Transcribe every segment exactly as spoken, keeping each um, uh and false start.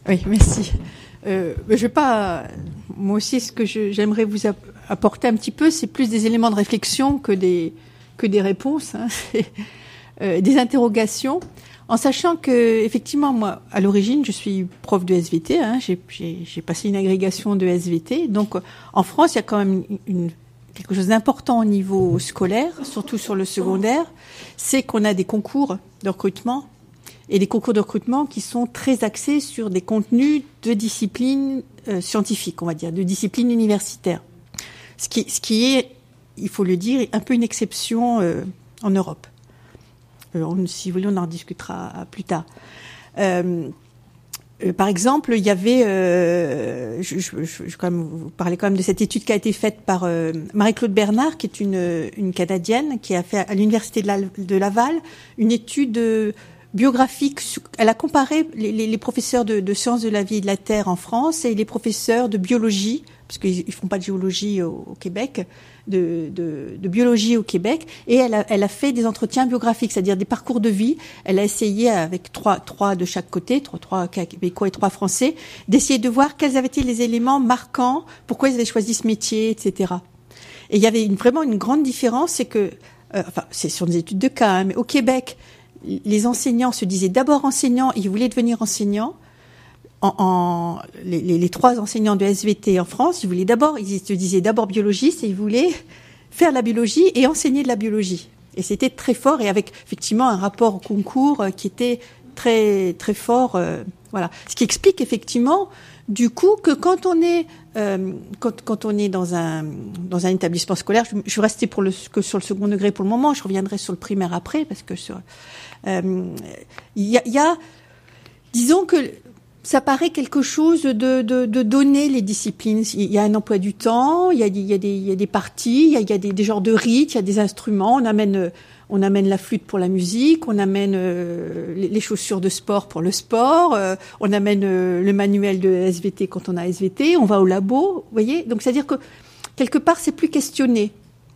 Oui, merci. Euh, je vais pas. Moi aussi, ce que je, j'aimerais vous apporter un petit peu, c'est plus des éléments de réflexion que des que des réponses, hein. euh, des interrogations, en sachant que effectivement, moi, à l'origine, je suis prof de S V T. Hein, j'ai, j'ai, j'ai passé une agrégation de S V T. Donc, en France, il y a quand même une, une quelque chose d'important au niveau scolaire, surtout sur le secondaire, c'est qu'on a des concours de recrutement. Et des concours de recrutement qui sont très axés sur des contenus de disciplines euh, scientifiques, on va dire, de disciplines universitaires. Ce qui, ce qui est, il faut le dire, un peu une exception euh, en Europe. Euh, on, si vous voulez, on en discutera plus tard. Euh, euh, par exemple, il y avait, euh, je, je, je, je quand même vous parler quand même de cette étude qui a été faite par euh, Marie-Claude Bernard, qui est une, une Canadienne, qui a fait à l'université de, la, de Laval une étude euh, biographique. Elle a comparé les, les, les professeurs de, de sciences de la vie et de la terre en France et les professeurs de biologie, parce qu'ils ne font pas de géologie au, au Québec, de, de, de biologie au Québec, et elle a, elle a fait des entretiens biographiques, c'est-à-dire des parcours de vie. Elle a essayé, avec trois, trois de chaque côté, trois, trois Québécois et trois Français, d'essayer de voir quels avaient été les éléments marquants, pourquoi ils avaient choisi ce métier, et cetera. Et il y avait une, vraiment une grande différence, c'est que, euh, enfin, c'est sur des études de cas, hein, mais au Québec, les enseignants se disaient d'abord enseignants, ils voulaient devenir enseignants. En, en les, les, les trois enseignants de S V T en France, ils voulaient d'abord, ils se disaient d'abord biologistes et ils voulaient faire la biologie et enseigner de la biologie. Et c'était très fort et avec effectivement un rapport au concours qui était très très fort. Euh, voilà, ce qui explique effectivement du coup que quand on est euh, quand, quand on est dans un dans un établissement scolaire, je, je vais rester pour le que sur le second degré pour le moment, je reviendrai sur le primaire après parce que sur euh, il y a, y a disons que ça paraît quelque chose de, de, de donner les disciplines. Il y a un emploi du temps, il y a, il y a des, il y a des parties, il y a, il y a des, des genres de rites, il y a des instruments. On amène, on amène la flûte pour la musique, on amène euh, les, les chaussures de sport pour le sport, euh, on amène euh, le manuel de S V T quand on a S V T, on va au labo, vous voyez. Donc c'est-à-dire que quelque part c'est plus questionné.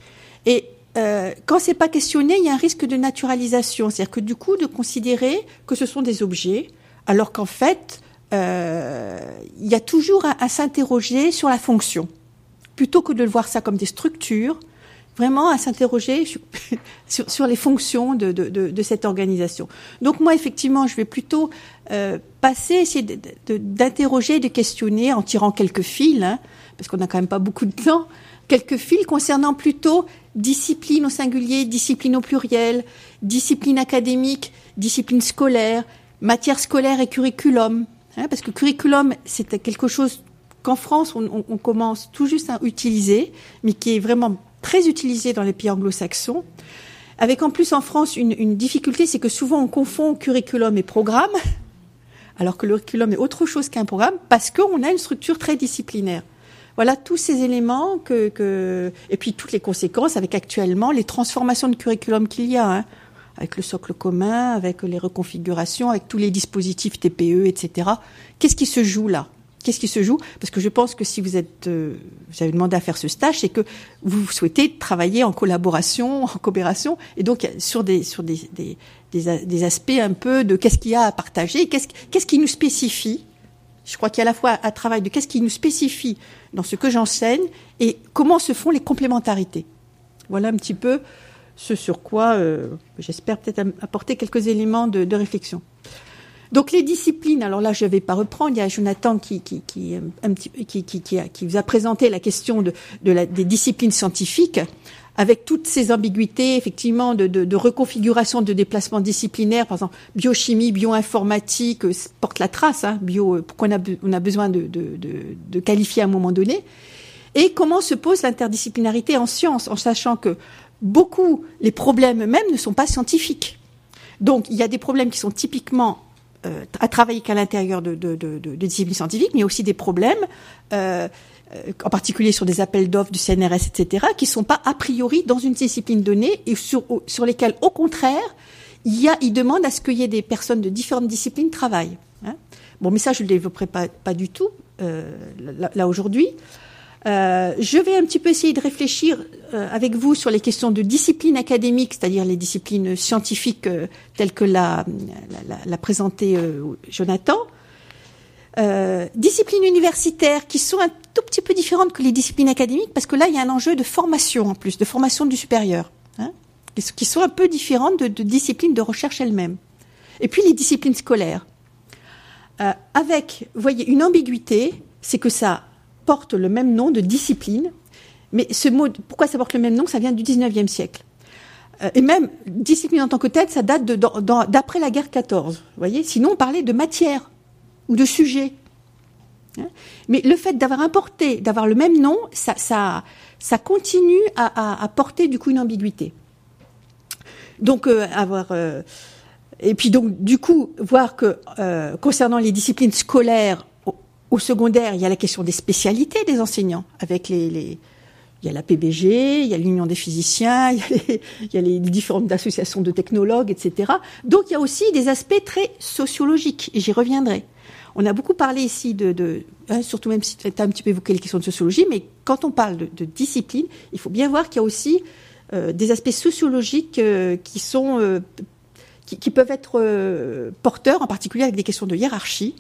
Et euh, quand c'est pas questionné, il y a un risque de naturalisation, c'est-à-dire que du coup de considérer que ce sont des objets, alors qu'en fait Euh, il y a toujours à, à s'interroger sur la fonction, plutôt que de le voir ça comme des structures, vraiment à s'interroger sur, sur, sur les fonctions de, de, de, de cette organisation. Donc moi, effectivement, je vais plutôt euh, passer, essayer de, de, d'interroger, de questionner en tirant quelques fils, hein, parce qu'on n'a quand même pas beaucoup de temps, quelques fils concernant plutôt discipline au singulier, discipline au pluriel, discipline académique, discipline scolaire, matière scolaire et curriculum. Hein, parce que curriculum, c'est quelque chose qu'en France, on, on, on commence tout juste à utiliser, mais qui est vraiment très utilisé dans les pays anglo-saxons. Avec en plus en France une, une difficulté, c'est que souvent on confond curriculum et programme, alors que le curriculum est autre chose qu'un programme, parce qu'on a une structure très disciplinaire. Voilà tous ces éléments que, que et puis toutes les conséquences avec actuellement les transformations de curriculum qu'il y a. Hein. Avec le socle commun, avec les reconfigurations, avec tous les dispositifs T P E, et cetera. Qu'est-ce qui se joue là ? Qu'est-ce qui se joue ? Parce que je pense que si vous êtes, euh, vous avez demandé à faire ce stage, c'est que vous souhaitez travailler en collaboration, en coopération, et donc sur des sur des des des, des aspects un peu de qu'est-ce qu'il y a à partager, qu'est-ce qu'est-ce qui nous spécifie. Je crois qu'il y a à la fois un travail de qu'est-ce qui nous spécifie dans ce que j'enseigne et comment se font les complémentarités. Voilà un petit peu ce sur quoi euh, j'espère peut-être apporter quelques éléments de, de réflexion. Donc les disciplines, alors là je ne vais pas reprendre, il y a Jonathan qui, qui, qui, un petit, qui, qui, qui, a, qui vous a présenté la question de, de la, des disciplines scientifiques, avec toutes ces ambiguïtés, effectivement, de, de, de reconfiguration de déplacements disciplinaires, par exemple biochimie, bioinformatique, euh, porte la trace, hein, bio, pourquoi on a, on a besoin de, de, de, de qualifier à un moment donné, et comment se pose l'interdisciplinarité en sciences, en sachant que beaucoup, les problèmes eux-mêmes ne sont pas scientifiques. Donc, il y a des problèmes qui sont typiquement euh, à travailler qu'à l'intérieur de, de, de, de, de disciplines scientifiques, mais il y a aussi des problèmes, euh, euh, en particulier sur des appels d'offres du C N R S, et cetera, qui ne sont pas a priori dans une discipline donnée et sur, sur lesquels, au contraire, il y a, il demande à ce qu'il y ait des personnes de différentes disciplines travaillent. Hein. Bon, mais ça, je ne le développerai pas, pas du tout euh, là, là aujourd'hui. Euh, je vais un petit peu essayer de réfléchir euh, avec vous sur les questions de discipline académique, c'est-à-dire les disciplines scientifiques euh, telles que l'a, l'a, l'a présenté euh, Jonathan. Euh, disciplines universitaires qui sont un tout petit peu différentes que les disciplines académiques, parce que là, il y a un enjeu de formation en plus, de formation du supérieur, hein, qui sont un peu différentes de, de disciplines de recherche elles-mêmes. Et puis les disciplines scolaires, euh, avec, vous voyez, une ambiguïté, c'est que ça porte le même nom de discipline, mais ce mot, pourquoi ça porte le même nom? Ça vient du dix-neuvième siècle. Euh, et même, discipline en tant que telle, ça date de, dans, dans, d'après la guerre quatorze, vous voyez. Sinon, on parlait de matière ou de sujet. Hein, mais le fait d'avoir importé, d'avoir le même nom, ça, ça, ça continue à, à, à porter du coup une ambiguïté. Donc, euh, avoir... Euh, et puis donc, du coup, voir que euh, concernant les disciplines scolaires, au, au secondaire, il y a la question des spécialités des enseignants, avec les... les il y a la P B G, il y a l'Union des physiciens, il y a les, il y a les différentes associations de technologues, et cetera. Donc, il y a aussi des aspects très sociologiques, et j'y reviendrai. On a beaucoup parlé ici de, de hein, surtout même si tu as un petit peu évoqué les questions de sociologie, mais quand on parle de, de discipline, il faut bien voir qu'il y a aussi euh, des aspects sociologiques euh, qui sont, euh, qui, qui peuvent être euh, porteurs, en particulier avec des questions de hiérarchie.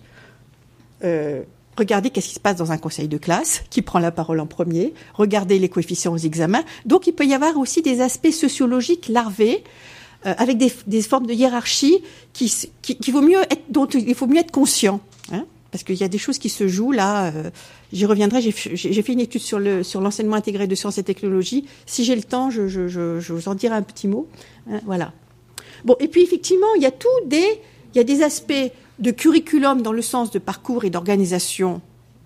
Euh, regardez qu'est-ce qui se passe dans un conseil de classe, qui prend la parole en premier, regardez les coefficients aux examens. Donc, il peut y avoir aussi des aspects sociologiques larvés, euh, avec des, des formes de hiérarchie qui, qui, qui vaut mieux être, dont il faut mieux être conscient. Hein, parce qu'il y a des choses qui se jouent là. Euh, j'y reviendrai. J'ai, j'ai fait une étude sur, le, sur l'enseignement intégré de sciences et technologies. Si j'ai le temps, je, je, je, je vous en dirai un petit mot. Hein, voilà. Bon, et puis effectivement, il y a tout des, il y a des aspects de curriculum dans le sens de parcours et d'organisation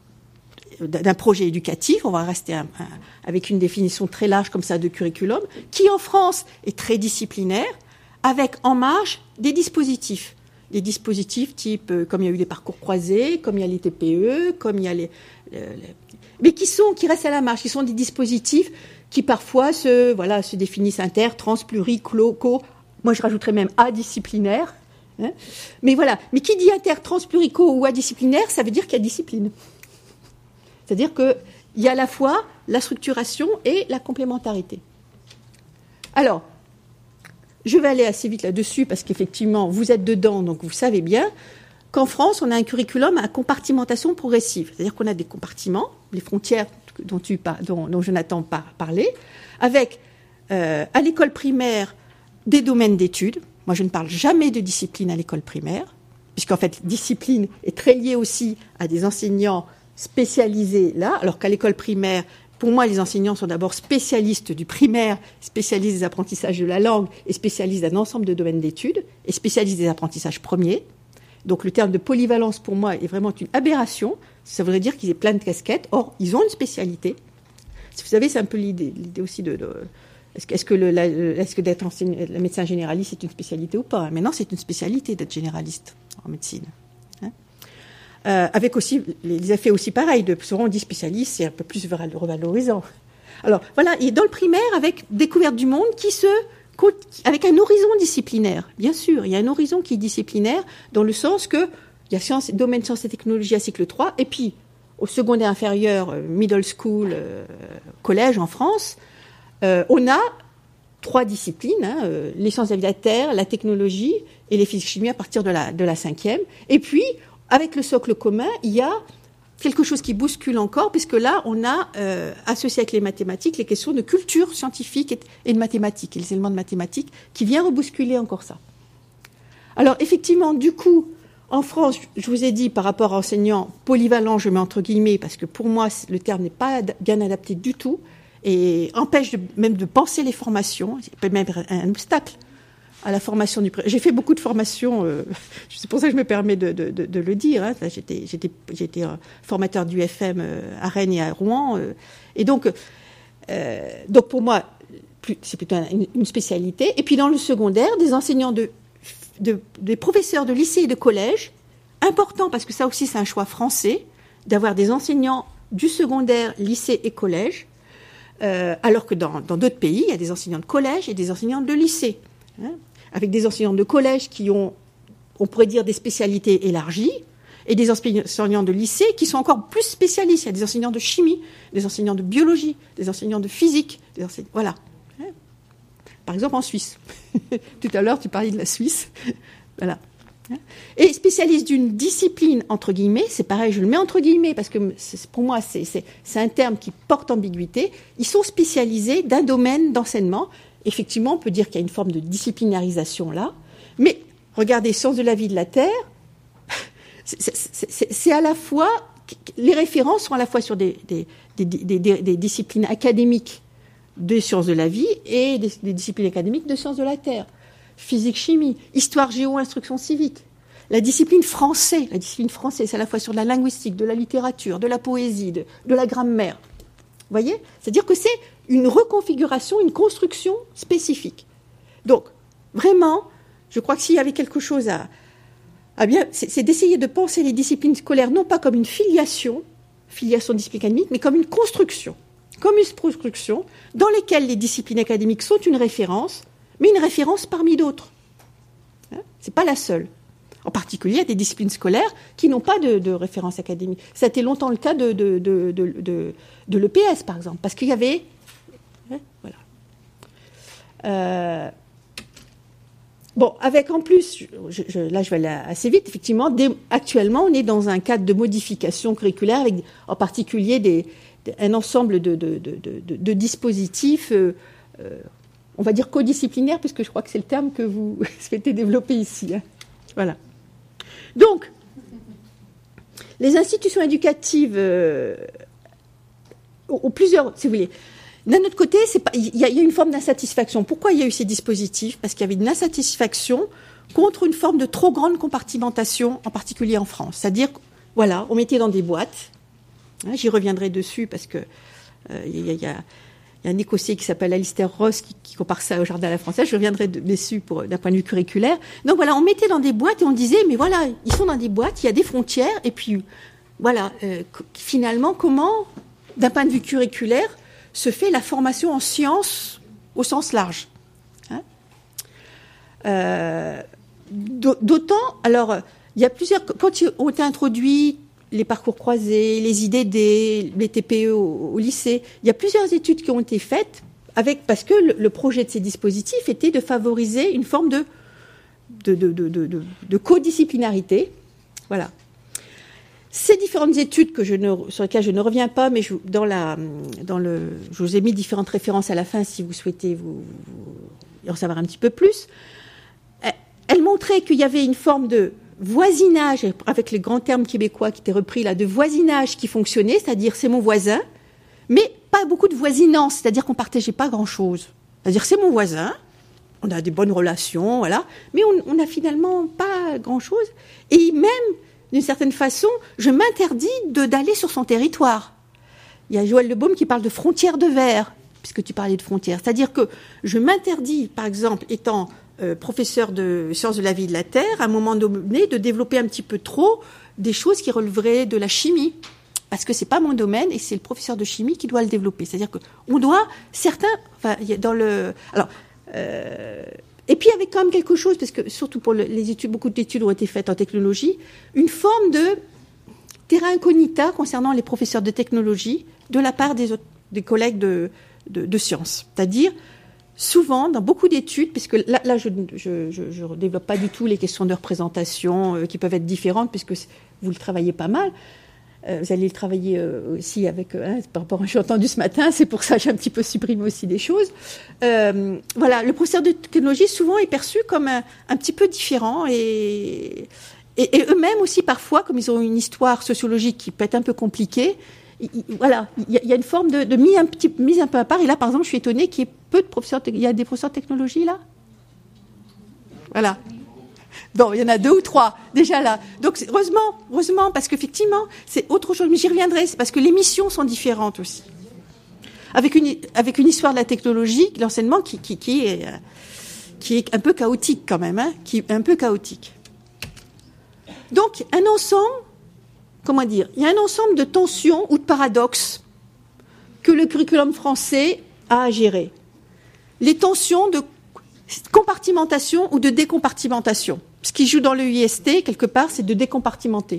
d'un projet éducatif. On va rester un, un, avec une définition très large comme ça de curriculum, qui en France est très disciplinaire, avec en marge des dispositifs. Des dispositifs type, euh, comme il y a eu les parcours croisés, comme il y a les T P E, comme il y a les... les, les mais qui sont, qui restent à la marge, qui sont des dispositifs qui parfois se, voilà, se définissent inter, trans, pluri, clo, co. Moi, je rajouterais même adisciplinaire. Hein, mais voilà. Mais qui dit inter, trans, pluri, co ou adisciplinaire, ça veut dire qu'il y a discipline. C'est-à-dire qu'il y a à la fois la structuration et la complémentarité. Alors, je vais aller assez vite là-dessus parce qu'effectivement, vous êtes dedans, donc vous savez bien qu'en France, on a un curriculum à compartimentation progressive. C'est-à-dire qu'on a des compartiments, les frontières dont, tu, dont, dont Jonathan parlait, avec, euh, à l'école primaire, des domaines d'études. Moi, je ne parle jamais de discipline à l'école primaire, puisqu'en fait, discipline est très liée aussi à des enseignants spécialisés là, alors qu'à l'école primaire, pour moi, les enseignants sont d'abord spécialistes du primaire, spécialistes des apprentissages de la langue et spécialistes d'un ensemble de domaines d'études et spécialistes des apprentissages premiers. Donc le terme de polyvalence, pour moi, est vraiment une aberration. Ça voudrait dire qu'ils aient plein de casquettes. Or, ils ont une spécialité. Vous savez, c'est un peu l'idée, l'idée aussi de... de est-ce que, est-ce que, le, la, est-ce que d'être enseigne, le médecin généraliste, c'est une spécialité ou pas? Mais non, c'est une spécialité d'être généraliste en médecine. Hein, Euh, avec aussi les effets aussi pareils de seront dix spécialistes, c'est un peu plus revalorisant. Alors voilà, et dans le primaire avec découverte du monde qui se avec un horizon disciplinaire. Bien sûr, il y a un horizon qui est disciplinaire dans le sens que il y a sciences, domaine sciences et technologies à cycle trois, et puis au secondaire inférieur, middle school, euh, collège en France, euh, on a trois disciplines, hein, euh, les sciences de la vie de la Terre, la technologie et les physiques-chimie à partir de la de la cinquième, et puis avec le socle commun, il y a quelque chose qui bouscule encore, puisque là, on a euh, associé avec les mathématiques les questions de culture scientifique et, et de mathématiques, et les éléments de mathématiques, qui viennent rebousculer encore ça. Alors, effectivement, du coup, en France, je vous ai dit, par rapport à enseignants polyvalents, je mets entre guillemets, parce que pour moi, le terme n'est pas ad- bien adapté du tout, et empêche de, même de penser les formations, c'est même un, un obstacle à la formation du... J'ai fait beaucoup de formations, euh, c'est pour ça que je me permets de, de, de, de le dire. Hein. J'étais, j'étais, j'étais euh, formateur du F M euh, à Rennes et à Rouen. Euh, et donc, euh, donc, pour moi, plus, c'est plutôt une, une spécialité. Et puis, dans le secondaire, des enseignants, de, de, des professeurs de lycée et de collège, important, parce que ça aussi, c'est un choix français, d'avoir des enseignants du secondaire, lycée et collège, euh, alors que dans, dans d'autres pays, il y a des enseignants de collège et des enseignants de lycée. Hein, avec des enseignants de collège qui ont, on pourrait dire, des spécialités élargies, et des enseignants de lycée qui sont encore plus spécialistes. Il y a des enseignants de chimie, des enseignants de biologie, des enseignants de physique, des enseignants... voilà. Par exemple, en Suisse. Tout à l'heure, tu parlais de la Suisse. Voilà. Et spécialiste d'une discipline, entre guillemets, c'est pareil, je le mets entre guillemets, parce que c'est, pour moi, c'est, c'est, c'est un terme qui porte ambiguïté. Ils sont spécialisés d'un domaine d'enseignement. Effectivement, on peut dire qu'il y a une forme de disciplinarisation là. Mais, regardez, sciences de la vie de la Terre, c'est, c'est, c'est, c'est à la fois... Les références sont à la fois sur des, des, des, des, des, des disciplines académiques de sciences de la vie et des, des disciplines académiques de sciences de la Terre. Physique, chimie, histoire, géo, instruction civique. La discipline français, la discipline française, c'est à la fois sur de la linguistique, de la littérature, de la poésie, de, de la grammaire. Vous voyez ? C'est-à-dire que c'est une reconfiguration, une construction spécifique. Donc, vraiment, je crois que s'il y avait quelque chose à, à bien, c'est, c'est d'essayer de penser les disciplines scolaires non pas comme une filiation, filiation de discipline académique, mais comme une construction, comme une construction dans lesquelles les disciplines académiques sont une référence, mais une référence parmi d'autres. Hein, c'est pas la seule. En particulier, il y a des disciplines scolaires qui n'ont pas de, de référence académique. Ça a été longtemps le cas de, de, de, de, de, de l'E P S, par exemple, parce qu'il y avait... Hein, voilà. Euh, bon, avec en plus, je, je, là je vais aller assez vite, effectivement, des, actuellement, on est dans un cadre de modification curriculaire, avec en particulier des, un ensemble de, de, de, de, de dispositifs... Euh, euh, on va dire codisciplinaire, puisque je crois que c'est le terme que vous souhaitez développer ici. Hein. Voilà. Donc, les institutions éducatives euh, ont plusieurs, si vous voulez. D'un autre côté, il y, y a une forme d'insatisfaction. Pourquoi il y a eu ces dispositifs ? Parce qu'il y avait une insatisfaction contre une forme de trop grande compartimentation, en particulier en France. C'est-à-dire, voilà, on mettait dans des boîtes. Hein, j'y reviendrai dessus, parce que euh, il y, y a... Il y a un Écossais qui s'appelle Alistair Ross qui, qui compare ça au jardin à la française. Je reviendrai dessus pour, d'un point de vue curriculaire. Donc voilà, on mettait dans des boîtes et on disait, mais voilà, ils sont dans des boîtes, il y a des frontières. Et puis, voilà, euh, finalement, comment, d'un point de vue curriculaire, se fait la formation en sciences au sens large. Hein euh, d'autant, alors, il y a plusieurs... Quand ont été introduits les parcours croisés, les I D D, les T P E au, au lycée. Il y a plusieurs études qui ont été faites avec, parce que le, le projet de ces dispositifs était de favoriser une forme de, de, de, de, de, de codisciplinarité. Voilà. Ces différentes études que je ne, sur lesquelles je ne reviens pas, mais je, dans la, dans le, je vous ai mis différentes références à la fin si vous souhaitez vous, vous en savoir un petit peu plus. Elles montraient qu'il y avait une forme de voisinage, avec les grands termes québécois qui étaient repris là, de voisinage qui fonctionnait, c'est-à-dire c'est mon voisin, mais pas beaucoup de voisinance, c'est-à-dire qu'on ne partageait pas grand-chose. C'est-à-dire c'est mon voisin, on a des bonnes relations, voilà, mais on n'a finalement pas grand-chose. Et même, d'une certaine façon, je m'interdis de, d'aller sur son territoire. Il y a Joël Lebaume qui parle de frontières de verre, puisque tu parlais de frontières. C'est-à-dire que je m'interdis, par exemple, étant... Euh, professeur de sciences de la vie de la Terre, à un moment donné, de développer un petit peu trop des choses qui relèveraient de la chimie. Parce que c'est pas mon domaine et c'est le professeur de chimie qui doit le développer. C'est-à-dire qu'on doit, certains, enfin, dans le, alors, euh, et puis avec quand même quelque chose, parce que surtout pour le, les études, beaucoup d'études ont été faites en technologie, une forme de terra incognita concernant les professeurs de technologie de la part des, autres, des collègues de, de, de sciences. C'est-à-dire, souvent, dans beaucoup d'études, puisque là, là je ne développe pas du tout les questions de représentation euh, qui peuvent être différentes, puisque vous le travaillez pas mal. Euh, vous allez le travailler euh, aussi avec... Euh, hein, par rapport à ce que j'ai entendu ce matin, c'est pour ça que j'ai un petit peu supprimé aussi des choses. Euh, voilà, le professeur de technologie, souvent, est perçu comme un, un petit peu différent. Et, et, et eux-mêmes aussi, parfois, comme ils ont une histoire sociologique qui peut être un peu compliquée, Il, il, voilà, il y, y a une forme de, de mise, un petit, mise un peu à part. Et là, par exemple, je suis étonnée qu'il y ait peu de professeurs. Il y a des professeurs de technologie, là ? Voilà. Bon, il y en a deux ou trois, déjà là. Donc, heureusement, heureusement, parce qu'effectivement, c'est autre chose. Mais j'y reviendrai, c'est parce que les missions sont différentes aussi. Avec une, avec une histoire de la technologie, l'enseignement qui, qui, qui, est, qui est un peu chaotique quand même, hein, qui est un peu chaotique. Donc, un ensemble... Comment dire ? Il y a un ensemble de tensions ou de paradoxes que le curriculum français a à gérer. Les tensions de compartimentation ou de décompartimentation. Ce qui joue dans le I S T, quelque part, c'est de décompartimenter.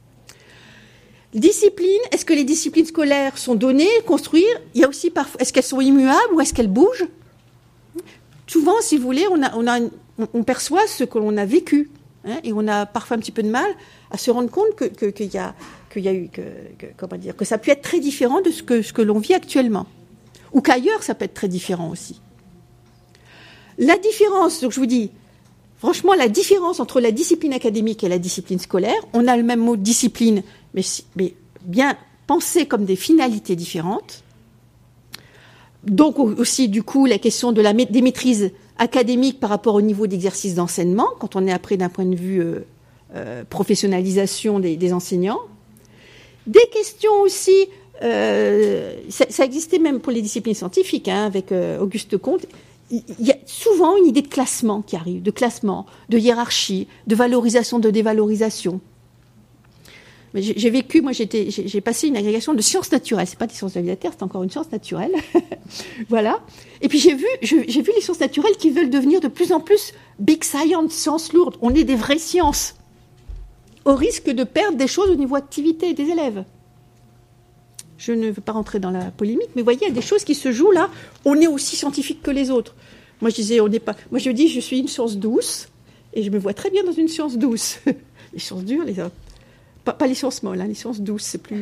Discipline, est-ce que les disciplines scolaires sont données, construire ? Il y a aussi parfois, est-ce qu'elles sont immuables ou est-ce qu'elles bougent ? Souvent, si vous voulez, on, a, on, a, on perçoit ce que l'on a vécu. Hein, et on a parfois un petit peu de mal à se rendre compte que, que, qu'il y a, qu'il y a eu, que, que, comment dire, que ça peut être très différent de ce que, ce que l'on vit actuellement. Ou qu'ailleurs, ça peut être très différent aussi. La différence, donc je vous dis, franchement, la différence entre la discipline académique et la discipline scolaire, on a le même mot discipline, mais, mais bien pensé comme des finalités différentes. Donc aussi, du coup, la question de la, des maîtrises académiques par rapport au niveau d'exercice d'enseignement, quand on est après d'un point de vue euh, euh, professionnalisation des, des enseignants. Des questions aussi, euh, ça, ça existait même pour les disciplines scientifiques, hein, avec euh, Auguste Comte. Il y a souvent une idée de classement qui arrive, de classement, de hiérarchie, de valorisation, de dévalorisation. Mais j'ai, j'ai vécu, moi j'étais, j'ai, j'ai passé une agrégation de sciences naturelles. C'est pas des sciences de la vie de la Terre, c'est encore une science naturelle. Voilà. Et puis j'ai vu, je, j'ai vu les sciences naturelles qui veulent devenir de plus en plus big science, sciences lourdes. On est des vraies sciences, au risque de perdre des choses au niveau activité des élèves. Je ne veux pas rentrer dans la polémique, mais vous voyez, il y a des choses qui se jouent là. On est aussi scientifique que les autres. Moi, je disais, on n'est pas. Moi, je dis, je suis une science douce, et je me vois très bien dans une science douce. Les sciences dures, les pas, pas les sciences molles, hein, les sciences douces, c'est plus.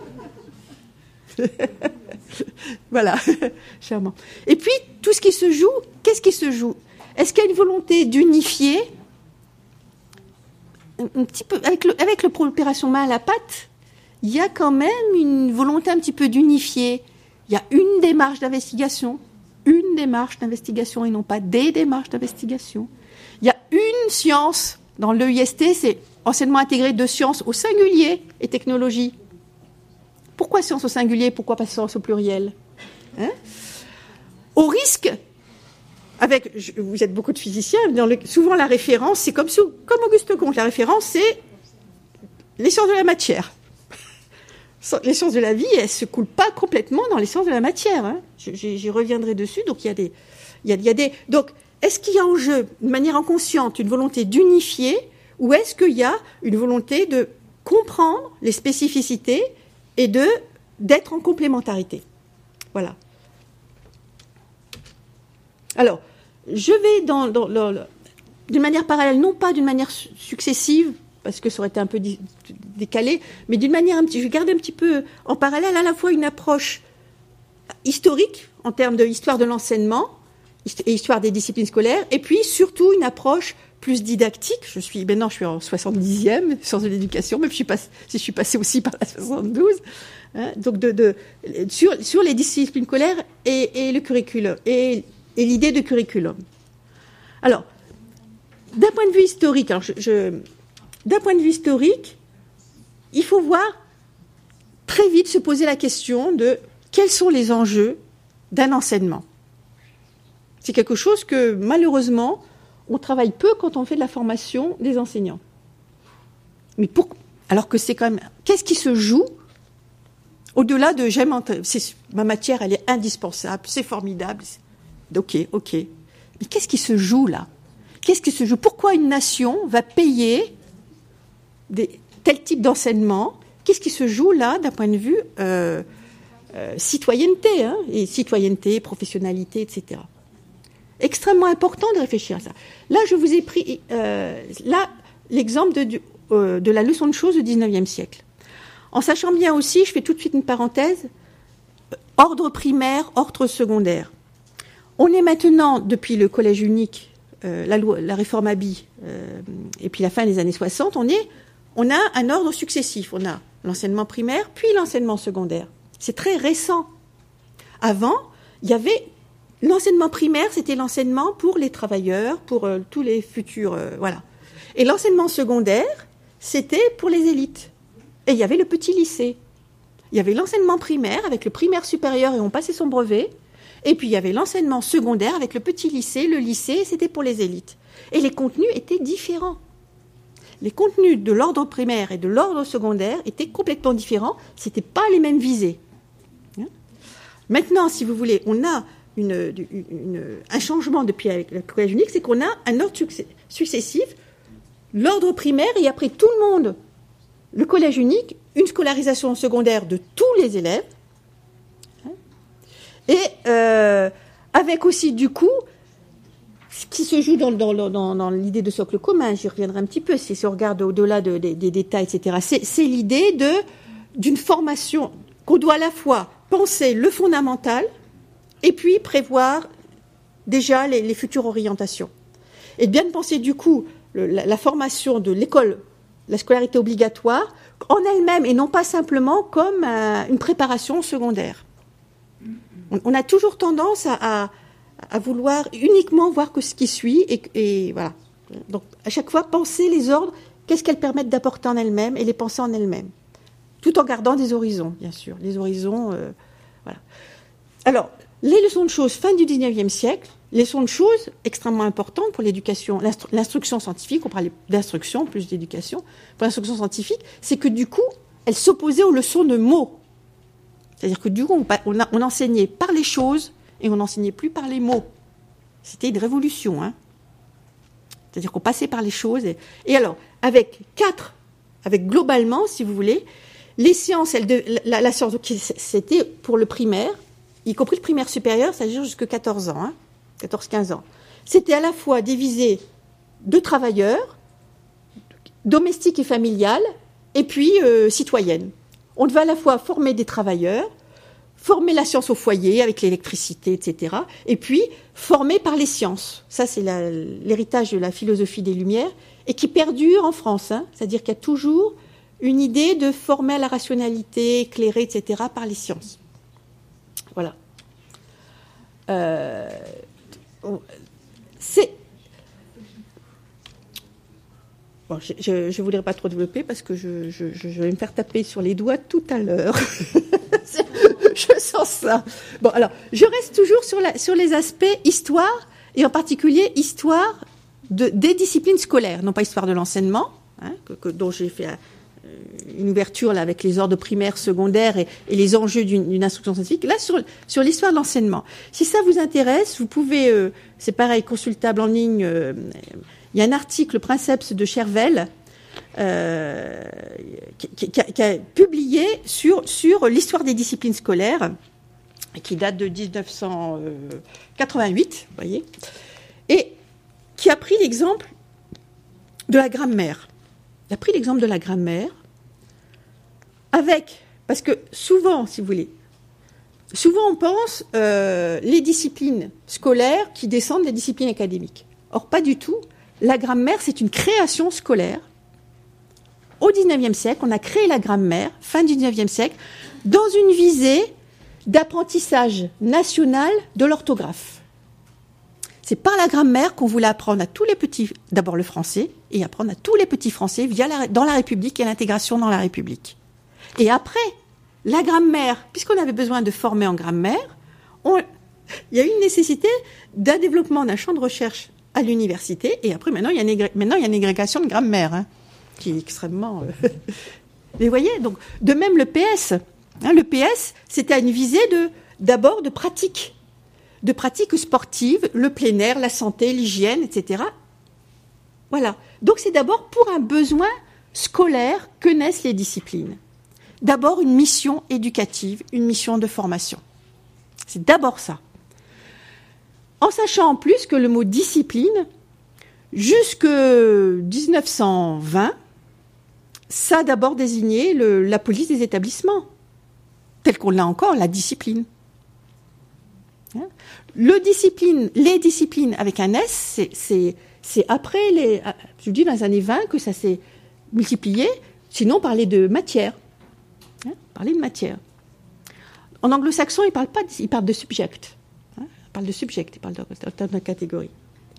Voilà, charmant. Et puis, tout ce qui se joue, qu'est-ce qui se joue? Est-ce qu'il y a une volonté d'unifier un, un petit peu avec, le, avec l'opération main à la pâte? Il y a quand même une volonté un petit peu d'unifier. Il y a une démarche d'investigation, une démarche d'investigation et non pas des démarches d'investigation. Il y a une science dans l'E I S T, c'est enseignement intégré de sciences au singulier et technologie. Pourquoi science au singulier? Pourquoi pas science au pluriel? Hein? Au risque, avec, je, vous êtes beaucoup de physiciens, dans le, souvent la référence, c'est comme, sous, comme Auguste Comte, la référence c'est les sciences de la matière. Les sciences de la vie, elles ne se coulent pas complètement dans les sciences de la matière. Hein. J'y, j'y reviendrai dessus. Donc, il y a des, il y a, il y a des. Donc, est-ce qu'il y a en jeu, de manière inconsciente, une volonté d'unifier, ou est-ce qu'il y a une volonté de comprendre les spécificités et de d'être en complémentarité? Voilà. Alors, je vais dans, dans, dans, dans d'une manière parallèle, non pas d'une manière su- successive. Parce que ça aurait été un peu décalé, mais d'une manière un petit, je vais garder un petit peu en parallèle à la fois une approche historique en termes de histoire de l'enseignement et histoire des disciplines scolaires, et puis surtout une approche plus didactique. Je suis, maintenant je suis en soixante-dixième sciences de l'éducation, même si je suis passée, si je suis passée aussi par la soixante-douze, hein, donc de, de sur sur les disciplines scolaires et, et le curriculum et, et l'idée de curriculum. Alors, d'un point de vue historique, alors je, je D'un point de vue historique, il faut voir très vite se poser la question de quels sont les enjeux d'un enseignement. C'est quelque chose que, malheureusement, on travaille peu quand on fait de la formation des enseignants. Mais pour, alors que c'est quand même... Qu'est-ce qui se joue au-delà de j'aime... C'est, ma matière, elle est indispensable, c'est formidable. C'est, ok, ok. Mais qu'est-ce qui se joue là? Qu'est-ce qui se joue? Pourquoi une nation va payer des, tel type d'enseignement? Qu'est-ce qui se joue là d'un point de vue euh, euh, citoyenneté, hein, et citoyenneté, professionnalité, et cetera. Extrêmement important de réfléchir à ça. Là, je vous ai pris euh, là l'exemple de, du, euh, de la leçon de choses du dix-neuvième siècle. En sachant bien aussi, je fais tout de suite une parenthèse, ordre primaire, ordre secondaire. On est maintenant, depuis le collège unique, euh, la, loi, la réforme Haby, euh, et puis la fin des années soixante, on est On a un ordre successif. On a l'enseignement primaire, puis l'enseignement secondaire. C'est très récent. Avant, il y avait l'enseignement primaire, c'était l'enseignement pour les travailleurs, pour euh, tous les futurs, euh, voilà. Et l'enseignement secondaire, c'était pour les élites. Et il y avait le petit lycée. Il y avait l'enseignement primaire avec le primaire supérieur et on passait son brevet. Et puis il y avait l'enseignement secondaire avec le petit lycée. Le lycée, c'était pour les élites. Et les contenus étaient différents. Les contenus de l'ordre primaire et de l'ordre secondaire étaient complètement différents. Ce n'étaient pas les mêmes visées. Maintenant, si vous voulez, on a une, une, un changement depuis avec le collège unique, c'est qu'on a un ordre successif, l'ordre primaire et après tout le monde, le collège unique, une scolarisation secondaire de tous les élèves, et euh, avec aussi du coup ce qui se joue dans, dans, dans, dans l'idée de socle commun, j'y reviendrai un petit peu, si, si on regarde au-delà de, de, des détails, et cetera, c'est, c'est l'idée de, d'une formation qu'on doit à la fois penser le fondamental et puis prévoir déjà les, les futures orientations. Et bien de penser du coup le, la, la formation de l'école, la scolarité obligatoire, en elle-même et non pas simplement comme euh, une préparation secondaire. On, on a toujours tendance à, à à vouloir uniquement voir que ce qui suit et, et voilà. Donc à chaque fois penser les ordres, qu'est-ce qu'elles permettent d'apporter en elles-mêmes et les penser en elles-mêmes, tout en gardant des horizons, bien sûr, les horizons. Euh, voilà. Alors les leçons de choses fin du dix-neuvième siècle, les leçons de choses extrêmement importantes pour l'éducation, l'instru- l'instruction scientifique. On parlait d'instruction plus d'éducation. Pour l'instruction scientifique, c'est que du coup, elles s'opposaient aux leçons de mots. C'est-à-dire que du coup, on, on, a, on enseignait par les choses. Et on n'enseignait plus par les mots. C'était une révolution. Hein. C'est-à-dire qu'on passait par les choses. Et, et alors, avec quatre, avec globalement, si vous voulez, les sciences, elles de, la, la science, c'était pour le primaire, y compris le primaire supérieur, ça dure jusqu'à quatorze ans, hein, quatorze quinze ans. C'était à la fois des visées de travailleurs, domestiques et familiales, et puis euh, citoyennes. On devait à la fois former des travailleurs, former la science au foyer avec l'électricité, et cetera. Et puis, former par les sciences. Ça, c'est la, l'héritage de la philosophie des Lumières et qui perdure en France. Hein. C'est-à-dire qu'il y a toujours une idée de former à la rationalité, éclairer, et cetera par les sciences. Voilà. Euh, c'est... Bon, je ne voudrais pas trop développer parce que je, je, je vais me faire taper sur les doigts tout à l'heure. Je sens ça. Bon, alors, je reste toujours sur, la, sur les aspects histoire, et en particulier histoire de, des disciplines scolaires, non pas histoire de l'enseignement, hein, que, que, dont j'ai fait euh, une ouverture là, avec les ordres primaires, secondaires et, et les enjeux d'une, d'une instruction scientifique. Là, sur, sur l'histoire de l'enseignement. Si ça vous intéresse, vous pouvez, euh, c'est pareil, consultable en ligne. Euh, il y a un article, Princeps de Chervel, Euh, qui, qui, a, qui a publié sur, sur l'histoire des disciplines scolaires, qui date de dix-neuf cent quatre-vingt-huit, vous voyez, et qui a pris l'exemple de la grammaire. Il a pris l'exemple de la grammaire avec, parce que souvent, si vous voulez, souvent on pense euh, les disciplines scolaires qui descendent des disciplines académiques. Or, pas du tout. La grammaire, c'est une création scolaire. Au dix-neuvième siècle, on a créé la grammaire, fin du dix-neuvième siècle, dans une visée d'apprentissage national de l'orthographe. C'est par la grammaire qu'on voulait apprendre à tous les petits, d'abord le français, et apprendre à tous les petits français via la, dans la République et l'intégration dans la République. Et après, la grammaire, puisqu'on avait besoin de former en grammaire, on, il y a eu une nécessité d'un développement d'un champ de recherche à l'université, et après, maintenant, il y a une, égré, maintenant, il y a une agrégation de grammaire, hein, qui est extrêmement... Euh... Vous voyez, donc, de même le P S. Hein, le P S, c'était une visée de, d'abord de pratique, de pratiques sportives, le plein air, la santé, l'hygiène, et cetera. Voilà. Donc, c'est d'abord pour un besoin scolaire que naissent les disciplines. D'abord, une mission éducative, une mission de formation. C'est d'abord ça. En sachant en plus que le mot discipline, jusque dix-neuf cent vingt, ça a d'abord désigné le, la police des établissements, telle qu'on l'a encore, la discipline. Hein? Le discipline, les disciplines avec un S, c'est, c'est, c'est après les, je dis dans les années vingt que ça s'est multiplié. Sinon, on parlait de matière. Hein? Parler de matière. En anglo-saxon, ils parlent pas, de, ils parlent de subject. Hein? Ils parlent de subject, ils parlent de, de, de catégorie.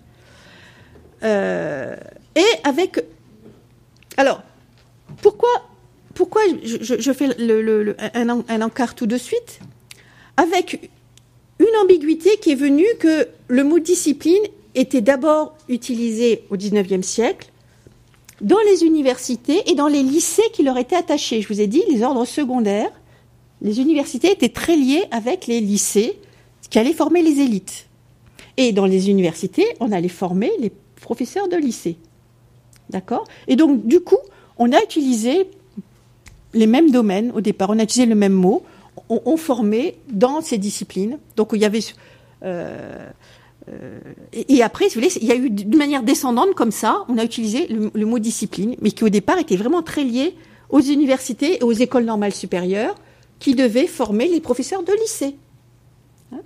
Euh, et avec, alors. Pourquoi, pourquoi je, je, je fais le, le, le, un, un encart tout de suite ? Avec une ambiguïté qui est venue que le mot discipline était d'abord utilisé au dix-neuvième siècle dans les universités et dans les lycées qui leur étaient attachés. Je vous ai dit, les ordres secondaires, les universités étaient très liées avec les lycées qui allaient former les élites. Et dans les universités, on allait former les professeurs de lycée. D'accord ? Et donc, du coup, on a utilisé les mêmes domaines au départ, on a utilisé le même mot, on, on formait dans ces disciplines. Donc il y avait euh, euh, et, et après, si vous voulez, il y a eu d'une manière descendante comme ça, on a utilisé le, le mot discipline, mais qui au départ était vraiment très lié aux universités et aux écoles normales supérieures qui devaient former les professeurs de lycée. Hein?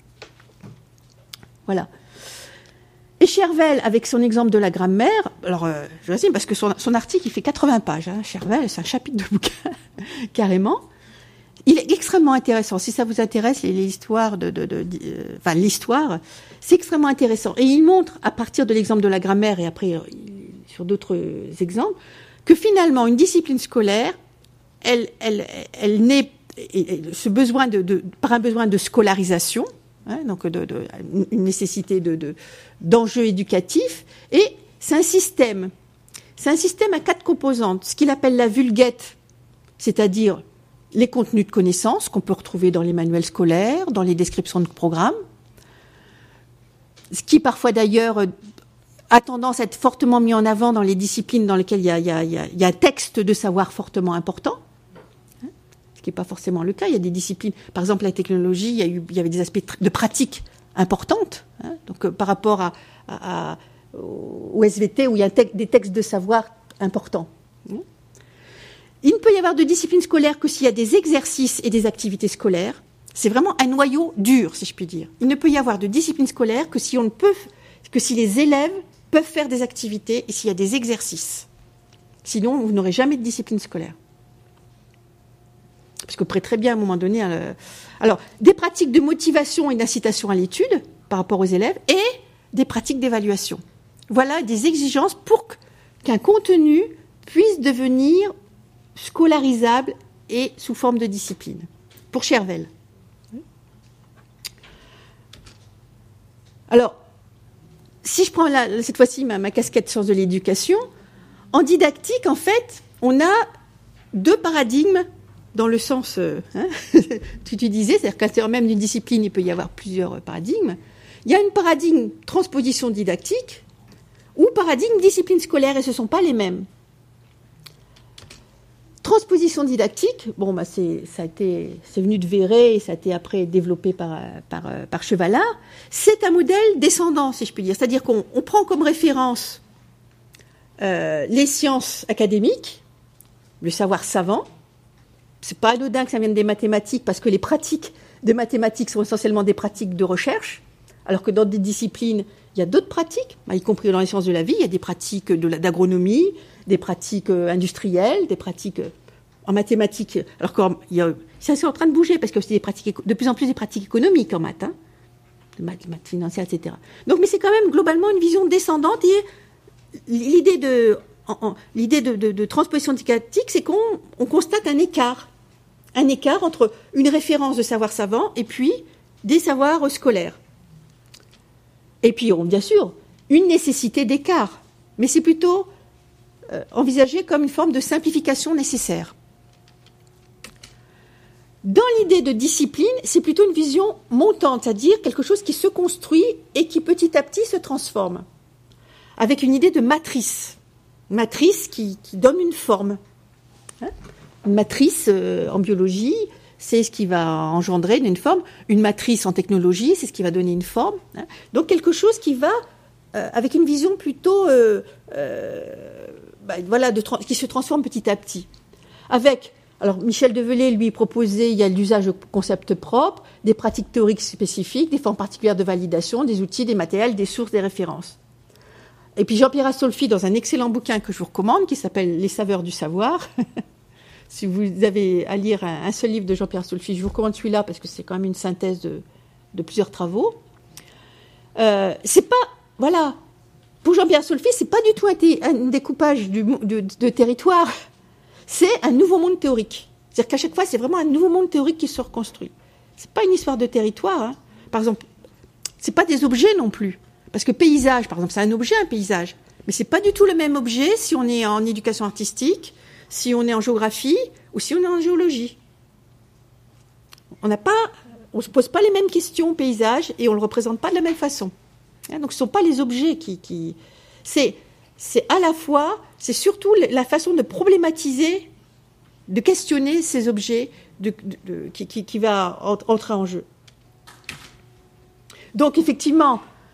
Voilà. Et Chervel, avec son exemple de la grammaire, alors euh, je résume parce que son, son article il fait quatre-vingts pages. Hein, Chervel, c'est un chapitre de bouquin carrément. Il est extrêmement intéressant. Si ça vous intéresse, l'histoire de, de, de, de euh, enfin l'histoire, c'est extrêmement intéressant. Et il montre, à partir de l'exemple de la grammaire et après euh, sur d'autres exemples, que finalement une discipline scolaire, elle, elle, elle naît et, et ce besoin de, de, par un besoin de scolarisation. Hein, donc de, de, une nécessité de, de, d'enjeux éducatifs, et c'est un système. C'est un système à quatre composantes, ce qu'il appelle la vulgate, c'est-à-dire les contenus de connaissances qu'on peut retrouver dans les manuels scolaires, dans les descriptions de programmes, ce qui parfois d'ailleurs a tendance à être fortement mis en avant dans les disciplines dans lesquelles il y a, il y a, il y a, il y a un texte de savoir fortement important. Ce qui n'est pas forcément le cas. Il y a des disciplines, par exemple la technologie, il y, a eu, il y avait des aspects de pratique importantes. Hein, donc euh, par rapport à, à, à, au S V T où il y a te- des textes de savoir importants. Hein. Il ne peut y avoir de discipline scolaire que s'il y a des exercices et des activités scolaires. C'est vraiment un noyau dur, si je puis dire. Il ne peut y avoir de discipline scolaire que si on ne peut, que si les élèves peuvent faire des activités et s'il y a des exercices. Sinon, vous n'aurez jamais de discipline scolaire. Parce que vous pourrez très bien, à un moment donné... Euh... Alors, des pratiques de motivation et d'incitation à l'étude par rapport aux élèves et des pratiques d'évaluation. Voilà des exigences pour qu'un contenu puisse devenir scolarisable et sous forme de discipline. Pour Chervel. Alors, si je prends la, cette fois-ci ma, ma casquette sciences de l'éducation, en didactique, en fait, on a deux paradigmes dans le sens, euh, hein, tu, tu disais, c'est-à-dire qu'à l'intérieur même d'une discipline, il peut y avoir plusieurs paradigmes. Il y a une paradigme transposition didactique ou paradigme discipline scolaire, et ce ne sont pas les mêmes. Transposition didactique, bon, bah c'est, ça a été, c'est venu de Véret et ça a été après développé par, par, par Chevalard. C'est un modèle descendant, si je puis dire. C'est-à-dire qu'on on prend comme référence euh, les sciences académiques, le savoir savant. C'est pas anodin que ça vienne des mathématiques, parce que les pratiques de mathématiques sont essentiellement des pratiques de recherche, alors que dans des disciplines, il y a d'autres pratiques, y compris dans les sciences de la vie, il y a des pratiques de la, d'agronomie, des pratiques industrielles, des pratiques en mathématiques. Alors que c'est en train de bouger, parce que c'est des pratiques, de plus en plus des pratiques économiques en maths, hein, de maths, maths financières, et cetera. Donc, mais c'est quand même globalement une vision descendante, et l'idée de, en, en, l'idée de, de, de transposition didactique, c'est qu'on on constate un écart. Un écart entre une référence de savoir savant et puis des savoirs scolaires. Et puis, bien sûr, une nécessité d'écart. Mais c'est plutôt euh, envisagé comme une forme de simplification nécessaire. Dans l'idée de discipline, c'est plutôt une vision montante, c'est-à-dire quelque chose qui se construit et qui petit à petit se transforme. Avec une idée de matrice. Matrice qui, qui donne une forme. Hein ? Une matrice euh, en biologie, c'est ce qui va engendrer une forme. Une matrice en technologie, c'est ce qui va donner une forme. Hein. Donc quelque chose qui va, euh, avec une vision plutôt, euh, euh, bah, voilà, de tra- qui se transforme petit à petit. Avec, alors Michel Develay lui proposait, il y a l'usage de concepts propres, des pratiques théoriques spécifiques, des formes particulières de validation, des outils, des matériels, des sources, des références. Et puis Jean-Pierre Astolfi, dans un excellent bouquin que je vous recommande, qui s'appelle Les saveurs du savoir. Si vous avez à lire un, un seul livre de Jean-Pierre Astolfi, je vous recommande celui-là parce que c'est quand même une synthèse de, de plusieurs travaux. Euh, c'est pas, voilà, pour Jean-Pierre Astolfi, c'est pas du tout un, t- un découpage du, de, de territoire. C'est un nouveau monde théorique. C'est-à-dire qu'à chaque fois, c'est vraiment un nouveau monde théorique qui se reconstruit. C'est pas une histoire de territoire. Hein. Par exemple, c'est pas des objets non plus. Parce que paysage, par exemple, c'est un objet, un paysage. Mais c'est pas du tout le même objet si on est en éducation artistique, si on est en géographie ou si on est en géologie. On n'a pas, on se pose pas les mêmes questions au paysage et on le représente pas de la même façon. Hein, donc ce sont pas les objets qui, qui... c'est, c'est à la fois, c'est surtout la façon de problématiser, de questionner ces objets de, de, de, qui, qui, qui va entrer en jeu. Donc effectivement,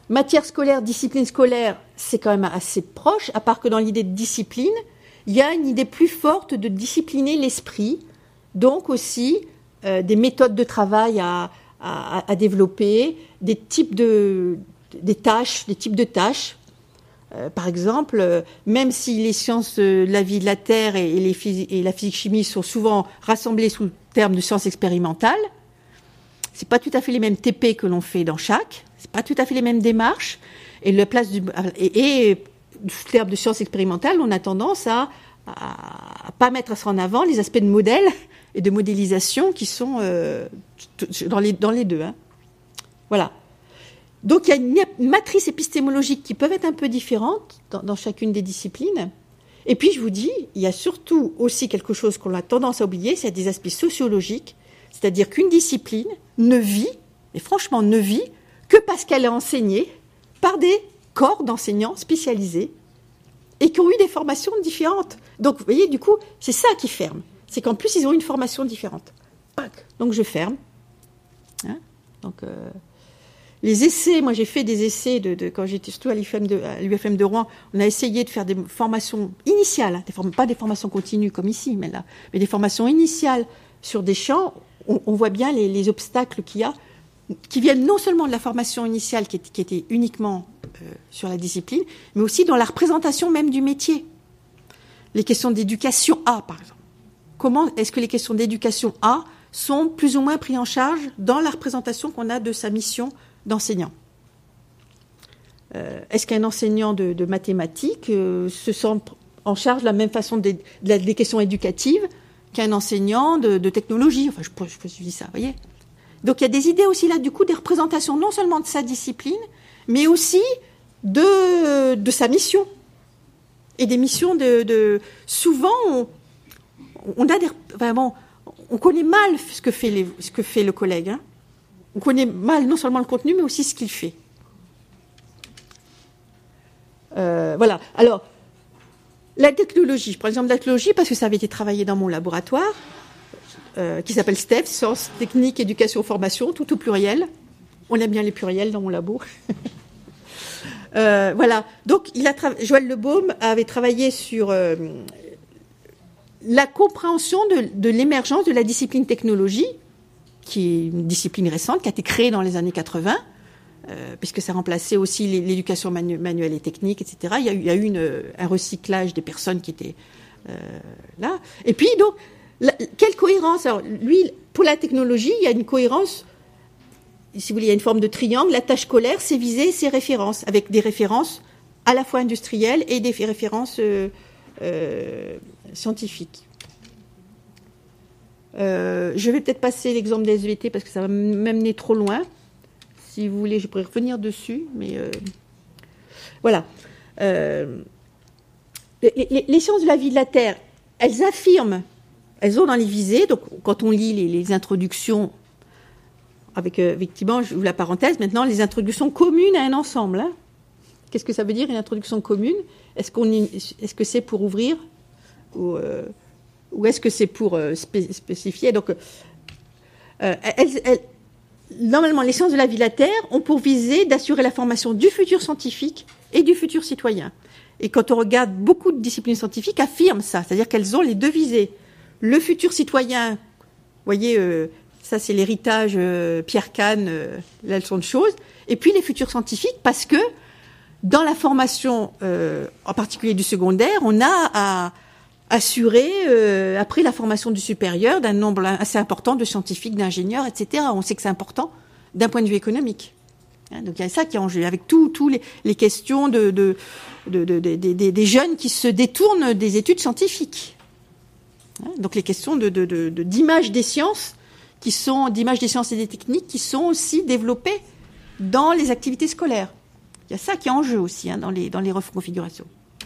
Matière scolaire, discipline scolaire, c'est quand même assez proche, à part que dans l'idée de discipline, il y a une idée plus forte de discipliner l'esprit, donc aussi euh, des méthodes de travail à, à, à développer, des types de des tâches, des types de tâches. Euh, par exemple, euh, même si les sciences de la vie de la Terre et, et, les phys- et la physique-chimie sont souvent rassemblées sous le terme de sciences expérimentales, c'est pas tout à fait les mêmes T P que l'on fait dans chaque, c'est pas tout à fait les mêmes démarches, et la place du et, et sous le terme de sciences expérimentales, on a tendance à, à, à pas mettre en avant les aspects de modèle et de modélisation qui sont euh, dans les dans les deux. Hein. Voilà. Donc il y a une, une matrice épistémologique qui peuvent être un peu différente dans, dans chacune des disciplines. Et puis je vous dis, il y a surtout aussi quelque chose qu'on a tendance à oublier, c'est des aspects sociologiques, c'est-à-dire qu'une discipline ne vit, et franchement ne vit, que parce qu'elle est enseignée par des corps d'enseignants spécialisés et qui ont eu des formations différentes. Donc vous voyez, du coup, c'est ça qui ferme. C'est qu'en plus, ils ont une formation différente. Donc je ferme. Hein Donc... Euh Les essais, moi j'ai fait des essais de, de quand j'étais surtout à l'U F M de, à l'U F M de Rouen, on a essayé de faire des formations initiales, hein, des form- pas des formations continues comme ici, mais là, mais des formations initiales sur des champs. On, on voit bien les, les obstacles qu'il y a, qui viennent non seulement de la formation initiale qui, est, qui était uniquement euh, sur la discipline, mais aussi dans la représentation même du métier. Les questions d'éducation A, par exemple. Comment est-ce que les questions d'éducation A sont plus ou moins prises en charge dans la représentation qu'on a de sa mission d'enseignant. Euh, est-ce qu'un enseignant de, de mathématiques euh, se sent en charge de la même façon des, de la, des questions éducatives qu'un enseignant de, de technologie? Enfin, je, je, je dis ça, vous voyez. Donc il y a des idées aussi là, du coup, des représentations non seulement de sa discipline, mais aussi de, de sa mission. Et des missions de... de souvent, on, on a des... Vraiment, on connaît mal ce que fait, les, ce que fait le collègue, hein. On connaît mal non seulement le contenu, mais aussi ce qu'il fait. Euh, voilà. Alors, la technologie. Je prends l'exemple de la technologie parce que ça avait été travaillé dans mon laboratoire, euh, qui s'appelle S T E F, Sciences, Techniques, Éducation, Formation, tout au pluriel. On aime bien les pluriels dans mon labo. euh, voilà. Donc, il a tra- Joël Lebaume avait travaillé sur euh, la compréhension de, de l'émergence de la discipline technologie, qui est une discipline récente, qui a été créée dans les années quatre-vingts, euh, puisque ça remplaçait aussi l'éducation manu- manuelle et technique, et cetera. Il y a eu, il y a eu une, un recyclage des personnes qui étaient euh, là. Et puis, donc, la, quelle cohérence? Alors, lui, pour la technologie, il y a une cohérence, si vous voulez, il y a une forme de triangle. La tâche scolaire, c'est viser ses références, avec des références à la fois industrielles et des références euh, euh, scientifiques. Euh, je vais peut-être passer l'exemple des S V T parce que ça va m'amener trop loin. Si vous voulez, je pourrais revenir dessus, mais euh, voilà. Euh, les, les, les sciences de la vie de la Terre, elles affirment, elles ont dans les visées. Donc, quand on lit les, les introductions, avec euh, effectivement, je ouvre la parenthèse. Maintenant, les introductions communes à un ensemble. Hein. Qu'est-ce que ça veut dire une introduction commune? Est-ce qu'on, est-ce que c'est pour ouvrir ou euh, Ou est-ce que c'est pour euh, spé- spécifier? Donc, euh, elles, elles, normalement, les sciences de la vie de la Terre ont pour visée d'assurer la formation du futur scientifique et du futur citoyen. Et quand on regarde, beaucoup de disciplines scientifiques affirment ça, c'est-à-dire qu'elles ont les deux visées. Le futur citoyen, vous voyez, euh, ça c'est l'héritage euh, Pierre Kahn, euh, la leçon de choses, et puis les futurs scientifiques, parce que dans la formation, euh, en particulier du secondaire, on a à assurer, euh, après la formation du supérieur, d'un nombre assez important de scientifiques, d'ingénieurs, et cetera. On sait que c'est important d'un point de vue économique. Hein, donc il y a ça qui est en jeu, avec toutes tout les, les questions de, de, de, de, de, de, de, des jeunes qui se détournent des études scientifiques. Hein, donc les questions de, de, de, de, d'image des sciences, qui sont d'image des sciences et des techniques, qui sont aussi développées dans les activités scolaires. Il y a ça qui est en jeu aussi, hein, dans les, dans les reconfigurations.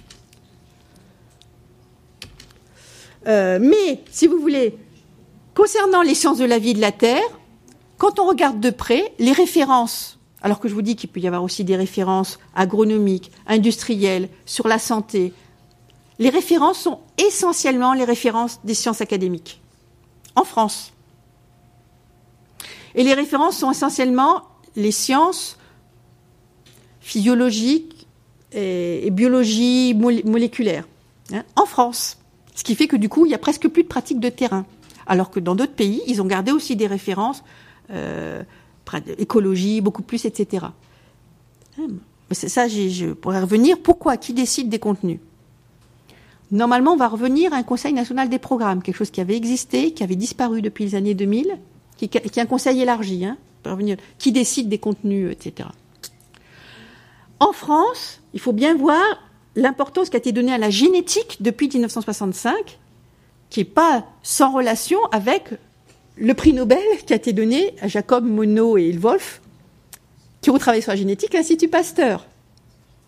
Euh, mais, si vous voulez, concernant les sciences de la vie et de la Terre, quand on regarde de près, les références, alors que je vous dis qu'il peut y avoir aussi des références agronomiques, industrielles, sur la santé, les références sont essentiellement les références des sciences académiques, en France. Et les références sont essentiellement les sciences physiologique et, et biologie molé- moléculaire, hein, en France. Ce qui fait que du coup, il y a presque plus de pratiques de terrain. Alors que dans d'autres pays, ils ont gardé aussi des références, euh, écologie, beaucoup plus, et cetera. C'est ça, j'ai, je pourrais revenir. Pourquoi ? Qui décide des contenus ? Normalement, on va revenir à un Conseil national des programmes, quelque chose qui avait existé, qui avait disparu depuis les années deux mille, qui, qui est un conseil élargi, hein, pour revenir, qui décide des contenus, et cetera. En France, il faut bien voir l'importance qui a été donnée à la génétique depuis dix-neuf cent soixante-cinq, qui n'est pas sans relation avec le prix Nobel qui a été donné à Jacob, Monod et Wolf, qui ont travaillé sur la génétique à l'Institut Pasteur. D'accord ?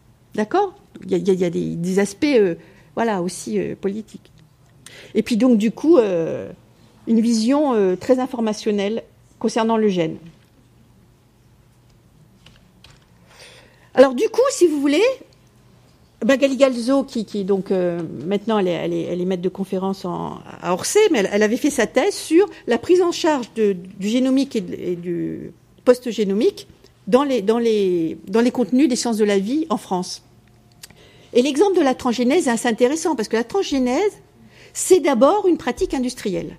Il y a, il y a, il y a des, des aspects, euh, voilà, aussi euh, politiques. Et puis donc, du coup, euh, une vision euh, très informationnelle concernant le gène. Alors, du coup, si vous voulez, Magali Galzo, qui, qui donc euh, maintenant elle est, elle, est, elle est maître de conférence en, à Orsay, mais elle, elle avait fait sa thèse sur la prise en charge de, du génomique et, de, et du post-génomique dans les, dans, les, dans les contenus des sciences de la vie en France. Et l'exemple de la transgénèse est assez intéressant, parce que la transgénèse, c'est d'abord une pratique industrielle.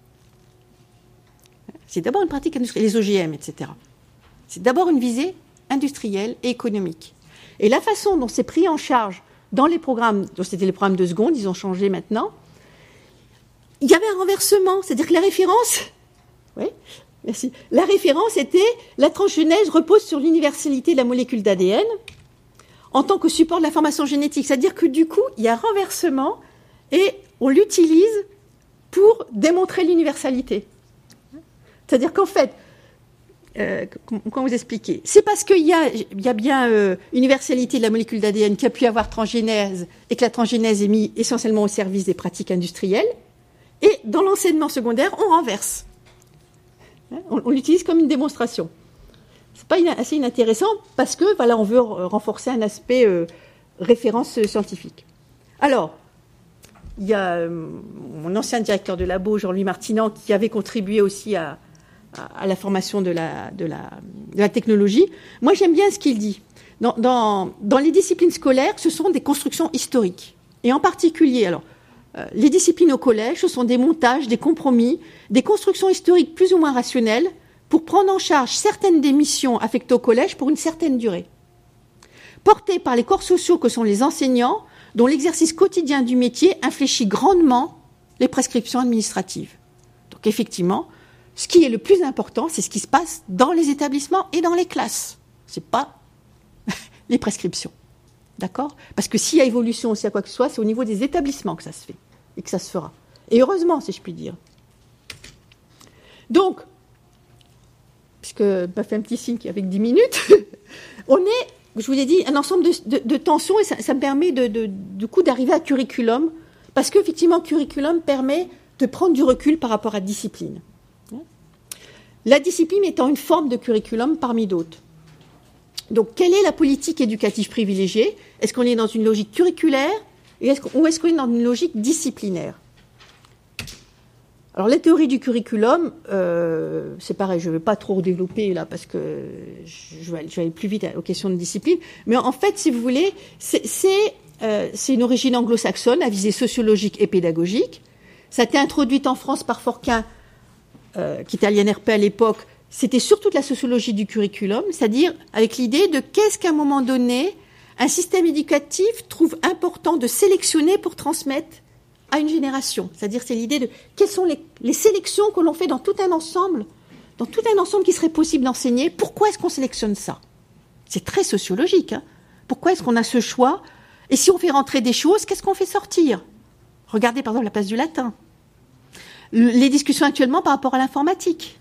C'est d'abord une pratique industrielle, les O G M, et cetera. C'est d'abord une visée industrielle et économique. Et la façon dont c'est pris en charge dans les programmes, donc c'était les programmes de seconde, ils ont changé maintenant, il y avait un renversement, c'est-à-dire que la référence, oui, merci, la référence était, la transgénèse repose sur l'universalité de la molécule d'A D N en tant que support de l'information génétique. C'est-à-dire que du coup, il y a un renversement et on l'utilise pour démontrer l'universalité. C'est-à-dire qu'en fait, Euh, comment vous expliquer ? C'est parce qu'il y a, il y a bien euh, universalité de la molécule d'A D N qui a pu avoir transgénèse et que la transgénèse est mise essentiellement au service des pratiques industrielles. Et dans l'enseignement secondaire, on renverse. Hein, on, on l'utilise comme une démonstration. C'est pas ina- assez inintéressant parce que voilà, on veut renforcer un aspect euh, référence scientifique. Alors, il y a euh, mon ancien directeur de labo, Jean-Louis Martinand, qui avait contribué aussi à à la formation de la, de la, de la technologie. Moi, j'aime bien ce qu'il dit. Dans, dans, dans les disciplines scolaires, ce sont des constructions historiques. Et en particulier, alors, euh, les disciplines au collège, ce sont des montages, des compromis, des constructions historiques plus ou moins rationnelles pour prendre en charge certaines des missions affectées au collège pour une certaine durée. Portées par les corps sociaux que sont les enseignants, dont l'exercice quotidien du métier infléchit grandement les prescriptions administratives. Donc, effectivement, ce qui est le plus important, c'est ce qui se passe dans les établissements et dans les classes. Ce n'est pas les prescriptions. D'accord ? Parce que s'il y a évolution aussi à quoi que ce soit, c'est au niveau des établissements que ça se fait et que ça se fera. Et heureusement, si je puis dire. Donc, puisque je m'a fait un petit signe avec dix minutes, on est, je vous ai dit, un ensemble de, de, de tensions et ça, ça me permet de, de, du coup d'arriver à curriculum, parce qu'effectivement, curriculum permet de prendre du recul par rapport à discipline. La discipline étant une forme de curriculum parmi d'autres. Donc, quelle est la politique éducative privilégiée ? Est-ce qu'on est dans une logique curriculaire ou est-ce qu'on, ou est-ce qu'on est dans une logique disciplinaire ? Alors, la théorie du curriculum, euh, c'est pareil, je ne vais pas trop développer là parce que je vais, je vais aller plus vite aux questions de discipline. Mais en fait, si vous voulez, c'est, c'est, euh, c'est une origine anglo-saxonne à visée sociologique et pédagogique. Ça a été introduite en France par Forquin, Euh, qui était à l'I N R P à l'époque, c'était surtout de la sociologie du curriculum, c'est-à-dire avec l'idée de qu'est-ce qu'à un moment donné, un système éducatif trouve important de sélectionner pour transmettre à une génération. C'est-à-dire c'est l'idée de quelles sont les, les sélections que l'on fait dans tout un ensemble, dans tout un ensemble qui serait possible d'enseigner. Pourquoi est-ce qu'on sélectionne ça ? C'est très sociologique. Hein ? Pourquoi est-ce qu'on a ce choix ? Et si on fait rentrer des choses, qu'est-ce qu'on fait sortir ? Regardez par exemple la place du latin. Les discussions actuellement par rapport à l'informatique.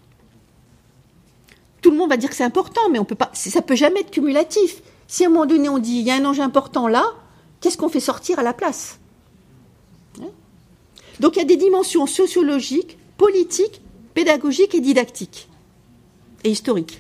Tout le monde va dire que c'est important, mais on peut pas, ça ne peut jamais être cumulatif. Si à un moment donné on dit il y a un enjeu important là, qu'est-ce qu'on fait sortir à la place ? hein ? Donc il y a des dimensions sociologiques, politiques, pédagogiques et didactiques. Et historiques.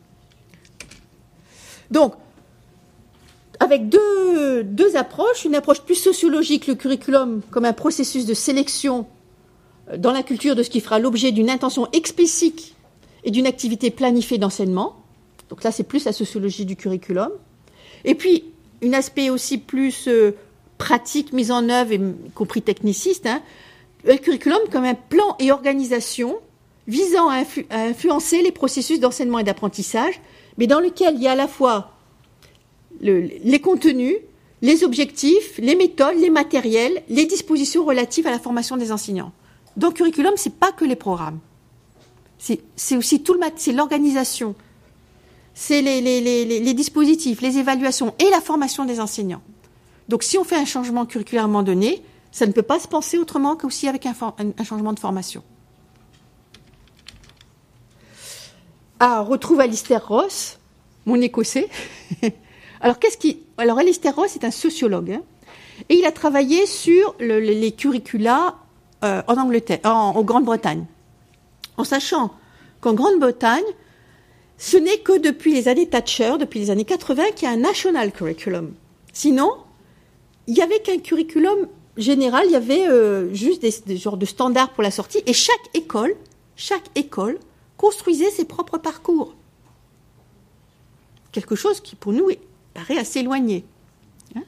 Donc, avec deux, deux approches, une approche plus sociologique, le curriculum comme un processus de sélection dans la culture de ce qui fera l'objet d'une intention explicite et d'une activité planifiée d'enseignement. Donc là, c'est plus la sociologie du curriculum. Et puis, un aspect aussi plus euh, pratique, mise en œuvre, y compris techniciste, hein, le curriculum comme un plan et organisation visant à, influ- à influencer les processus d'enseignement et d'apprentissage, mais dans lequel il y a à la fois le, les contenus, les objectifs, les méthodes, les matériels, les dispositions relatives à la formation des enseignants. Donc, curriculum, c'est pas que les programmes. C'est, c'est aussi tout le mat- c'est l'organisation, c'est les, les, les, les dispositifs, les évaluations et la formation des enseignants. Donc, si on fait un changement curriculairement donné, ça ne peut pas se penser autrement qu'aussi avec un, for- un, un changement de formation. Ah, on retrouve Alistair Ross, mon Écossais. Alors, qu'est-ce qui... Alors, Alistair Ross est un sociologue, hein, et il a travaillé sur le, les, les curricula euh, en Angleterre, en, en Grande-Bretagne, en sachant qu'en Grande-Bretagne, ce n'est que depuis les années Thatcher, depuis les années quatre-vingts, qu'il y a un national curriculum. Sinon, il n'y avait qu'un curriculum général, il y avait euh, juste des, des genres de standards pour la sortie, et chaque école, chaque école construisait ses propres parcours. Quelque chose qui, pour nous, est, paraît assez éloigné. Hein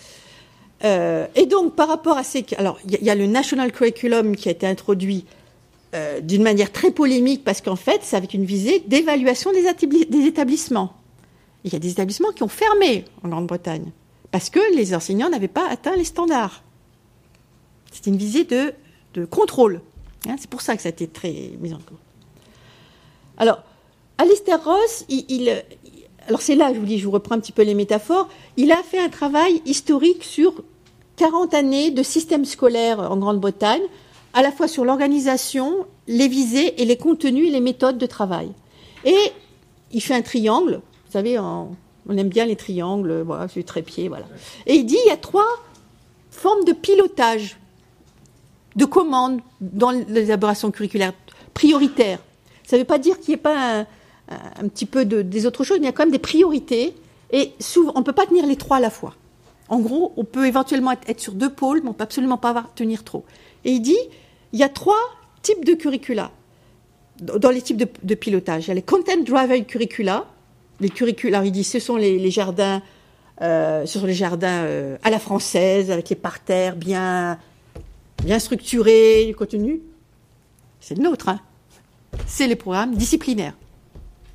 euh, et donc, par rapport à ces... Alors, il y, y a le national curriculum qui a été introduit euh, d'une manière très polémique, parce qu'en fait, c'est avec une visée d'évaluation des, atabli- des établissements. Il y a des établissements qui ont fermé en Grande-Bretagne, parce que les enseignants n'avaient pas atteint les standards. C'était une visée de, de contrôle. Hein, c'est pour ça que ça a été très mis en cause. Alors, Alistair Ross, il, il, alors c'est là, je vous dis, je vous reprends un petit peu les métaphores, il a fait un travail historique sur quarante années de système scolaire en Grande-Bretagne, à la fois sur l'organisation, les visées et les contenus et les méthodes de travail. Et il fait un triangle, vous savez, en, on aime bien les triangles, voilà, c'est le trépied, voilà. Et il dit, il y a trois formes de pilotage, de commande dans l'élaboration curriculaire prioritaire. Ça ne veut pas dire qu'il n'y ait pas un, un, un petit peu de, des autres choses, mais il y a quand même des priorités. Et souvent, on ne peut pas tenir les trois à la fois. En gros, on peut éventuellement être, être sur deux pôles, mais on ne peut absolument pas avoir, tenir trop. Et il dit, il y a trois types de curricula dans les types de, de pilotage. Il y a les content-driven curricula. Les curricula, alors il dit, ce sont les, les jardins, euh, ce sont les jardins euh, à la française, avec les parterres bien, bien structurés, le contenu. C'est le nôtre, hein. C'est les programmes disciplinaires. D'accord ?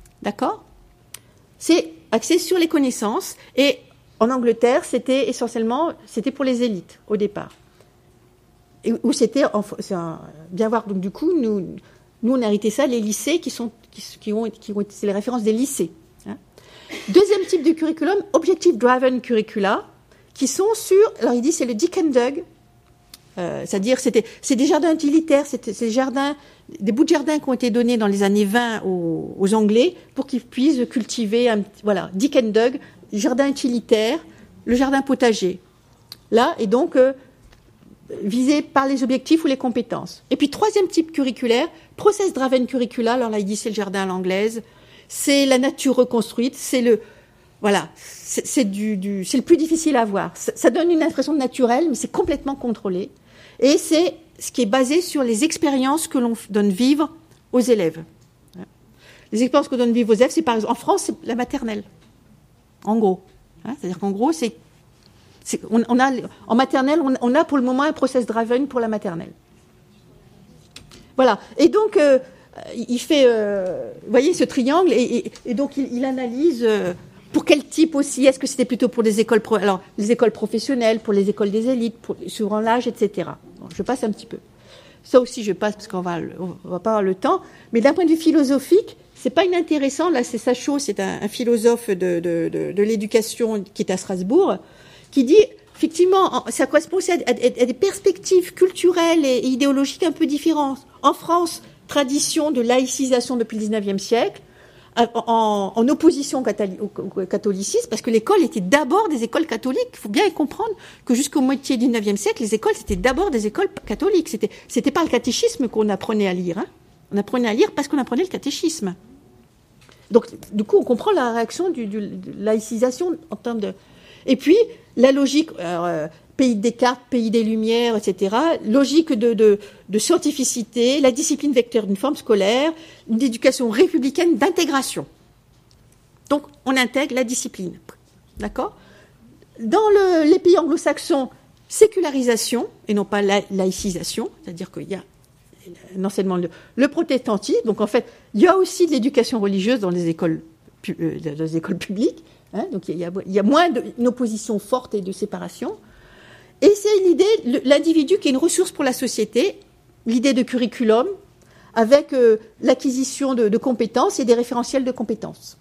C'est axé sur les connaissances. Et en Angleterre, c'était essentiellement, c'était pour les élites, au départ. Et où c'était, c'est un, bien voir, donc du coup, nous, nous, on a hérité ça, les lycées qui sont, qui, qui ont, qui ont, c'est les références des lycées. Hein. Deuxième type de curriculum, Objective Driven Curricula, qui sont sur, alors il dit, c'est le Dick and Dug, euh, c'est-à-dire, c'était, c'est des jardins utilitaires, c'était, c'est des jardins, des bouts de jardin qui ont été donnés dans les années vingt aux, aux Anglais pour qu'ils puissent cultiver, un, voilà, Dick and Dug, jardin utilitaire, le jardin potager. Là, et donc, euh, visé par les objectifs ou les compétences. Et puis, troisième type curriculaire, Process Driven Curricula, alors là, il dit c'est le jardin à l'anglaise, c'est la nature reconstruite, c'est le, voilà, c'est, c'est du, du, c'est le plus difficile à voir. Ça, ça donne une impression de naturel, mais c'est complètement contrôlé. Et c'est ce qui est basé sur les expériences que l'on donne vivre aux élèves. Les expériences que l'on donne vivre aux élèves, c'est par exemple, en France, c'est la maternelle. En gros. Hein, c'est-à-dire qu'en gros, c'est, c'est on, on a, en maternelle, on, on a pour le moment un process driven pour la maternelle. Voilà. Et donc, euh, il fait, euh, vous voyez, ce triangle, et, et, et donc il, il analyse euh, pour quel type aussi. Est-ce que c'était plutôt pour des écoles, pro, alors les écoles professionnelles, pour les écoles des élites, pour, suivant l'âge, et cetera. Bon, je passe un petit peu. Ça aussi, je passe parce qu'on va, on va pas avoir le temps. Mais d'un point de vue philosophique, c'est pas inintéressant. Là, c'est Sachaud, c'est un, un philosophe de, de, de, de l'éducation qui est à Strasbourg, qui dit effectivement, ça correspond aussi à, à, à des perspectives culturelles et, et idéologiques un peu différentes. En France, tradition de laïcisation depuis le dix-neuvième siècle, en, en, en opposition au catholicisme, parce que l'école était d'abord des écoles catholiques. Il faut bien comprendre que jusqu'au moitié du dix-neuvième siècle, les écoles, c'était d'abord des écoles catholiques. C'était, c'était pas le catéchisme qu'on apprenait à lire. Hein. On apprenait à lire parce qu'on apprenait le catéchisme. Donc, du coup, on comprend la réaction du, du, de laïcisation en termes de... Et puis, la logique, alors, euh, pays de Descartes, pays des Lumières, et cetera, logique de, de, de scientificité, la discipline vecteur d'une forme scolaire, une éducation républicaine d'intégration. Donc, on intègre la discipline. D'accord ? Dans le, les pays anglo-saxons, sécularisation et non pas la, laïcisation, c'est-à-dire qu'il y a un enseignement, le, le protestantisme. Donc en fait, il y a aussi de l'éducation religieuse dans les écoles, euh, dans les écoles publiques. Hein, donc il y a, il y a moins d'une opposition forte et de séparation. Et c'est l'idée, le, l'individu qui est une ressource pour la société, l'idée de curriculum, avec euh, l'acquisition de, de compétences et des référentiels de compétences.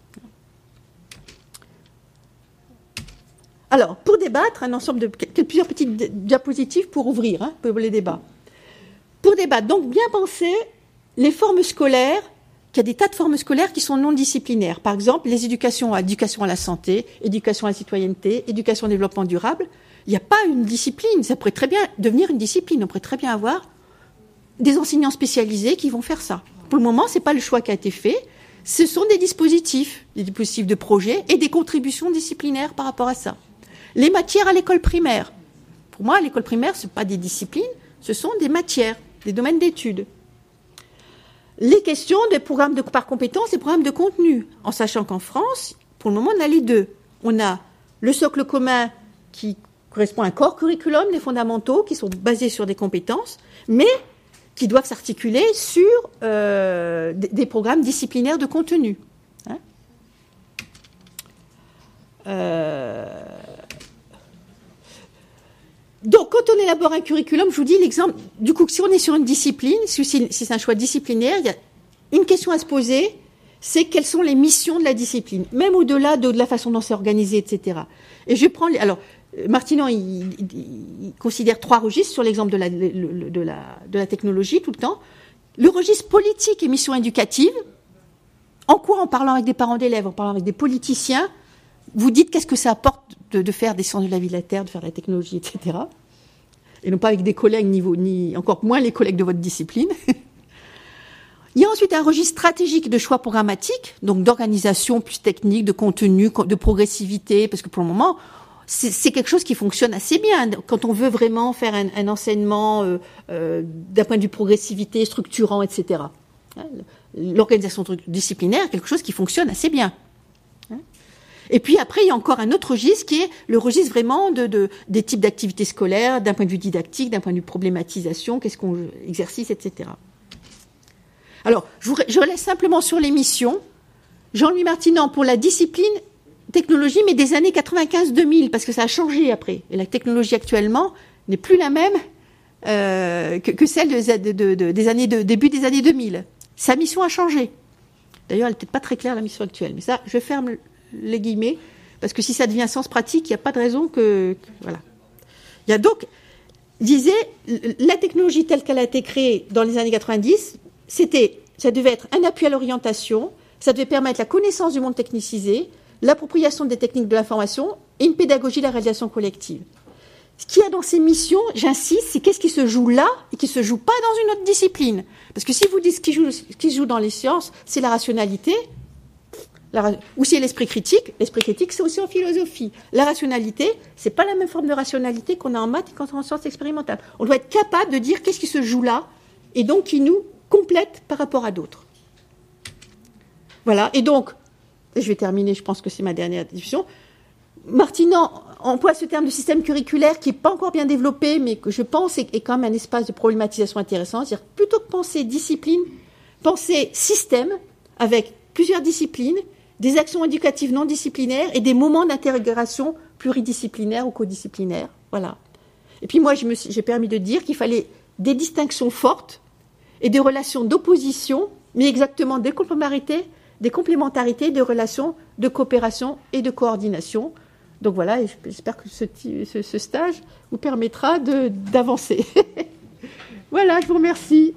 Alors, pour débattre, un ensemble de plusieurs petites diapositives pour ouvrir hein, pour les débats. Pour débattre, donc bien penser les formes scolaires, qu'il y a des tas de formes scolaires qui sont non disciplinaires. Par exemple, les éducations, éducation à la santé, éducation à la citoyenneté, éducation au développement durable. Il n'y a pas une discipline, ça pourrait très bien devenir une discipline. On pourrait très bien avoir des enseignants spécialisés qui vont faire ça. Pour le moment, ce n'est pas le choix qui a été fait. Ce sont des dispositifs, des dispositifs de projet et des contributions disciplinaires par rapport à ça. Les matières à l'école primaire. Pour moi, l'école primaire, ce ne sont pas des disciplines, ce sont des matières, des domaines d'études. Les questions des programmes de, par compétences et programmes de contenu, en sachant qu'en France, pour le moment, on a les deux. On a le socle commun qui correspond à un corps curriculum, les fondamentaux, qui sont basés sur des compétences, mais qui doivent s'articuler sur euh, des, des programmes disciplinaires de contenu. Hein euh... Donc, quand on élabore un curriculum, je vous dis l'exemple, du coup, si on est sur une discipline, si, si c'est un choix disciplinaire, il y a une question à se poser, c'est quelles sont les missions de la discipline, même au-delà de, de la façon dont c'est organisé, et cetera. Et je prends les, alors, Martinon, il, il, il considère trois registres sur l'exemple de la, de, de, la, de la technologie tout le temps. Le registre politique et mission éducative. En quoi, en parlant avec des parents d'élèves, en parlant avec des politiciens, vous dites qu'est-ce que ça apporte de, de faire des sciences de la vie de la Terre, de faire de la technologie, et cetera. Et non pas avec des collègues, niveau, ni encore moins les collègues de votre discipline. Il y a ensuite un registre stratégique de choix programmatique, donc d'organisation plus technique, de contenu, de progressivité, parce que pour le moment, c'est, c'est quelque chose qui fonctionne assez bien. Quand on veut vraiment faire un, un enseignement euh, euh, d'un point de vue progressivité, structurant, et cetera. L'organisation disciplinaire, quelque chose qui fonctionne assez bien. Et puis après, il y a encore un autre registre qui est le registre vraiment de, de, des types d'activités scolaires, d'un point de vue didactique, d'un point de vue problématisation, qu'est-ce qu'on exercice, et cetera. Alors, je, vous, je laisse simplement sur les missions. Jean-Louis Martinon pour la discipline technologie, mais des années quatre-vingt-quinze deux mille, parce que ça a changé après. Et la technologie actuellement n'est plus la même euh, que, que celle de, de, de, des années de, début des années deux mille. Sa mission a changé. D'ailleurs, elle n'est peut-être pas très claire, la mission actuelle. Mais ça, je ferme les guillemets, parce que si ça devient sens pratique, il n'y a pas de raison que, que... Voilà. Il y a donc, disait, la technologie telle qu'elle a été créée dans les années quatre-vingt-dix, c'était, ça devait être un appui à l'orientation, ça devait permettre la connaissance du monde technicisé, l'appropriation des techniques de l'information et une pédagogie de la réalisation collective. Ce qu'il y a dans ces missions, j'insiste, c'est qu'est-ce qui se joue là et qui ne se joue pas dans une autre discipline. Parce que si vous dites ce qui, joue, ce qui se joue dans les sciences, c'est la rationalité, la, ou c'est l'esprit critique, l'esprit critique c'est aussi en philosophie. La rationalité, c'est pas la même forme de rationalité qu'on a en maths et qu'on a en sciences expérimentales. On doit être capable de dire qu'est-ce qui se joue là et donc qui nous complète par rapport à d'autres. Voilà, et donc, je vais terminer, je pense que c'est ma dernière discussion. Martinon emploie ce terme de système curriculaire qui n'est pas encore bien développé, mais que je pense est, est quand même un espace de problématisation intéressant. C'est-à-dire, plutôt que penser discipline, penser système avec plusieurs disciplines, des actions éducatives non disciplinaires et des moments d'intégration pluridisciplinaires ou codisciplinaires. Voilà. Et puis moi, je me suis, j'ai permis de dire qu'il fallait des distinctions fortes et des relations d'opposition, mais exactement des complémentarités, des complémentarités, des relations de coopération et de coordination. Donc voilà, et j'espère que ce, ce, ce stage vous permettra de, d'avancer. Voilà, je vous remercie.